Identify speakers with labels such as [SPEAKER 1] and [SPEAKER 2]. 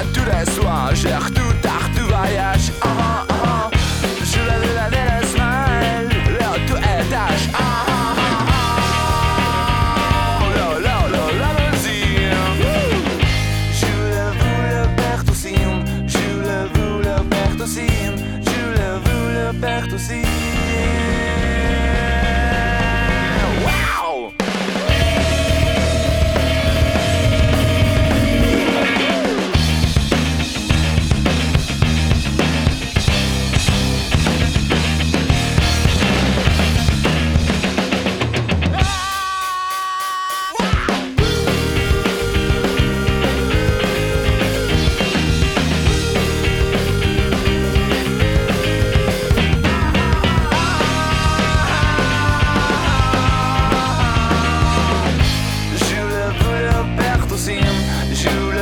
[SPEAKER 1] tous les soirs, gère tout art, tout voyage. Je lève la belle smile, là tout est tâche. Là, là, là, la musique. Je lève le perte aussi, je lève le perte aussi, je lève le perte aussi. Wow! Je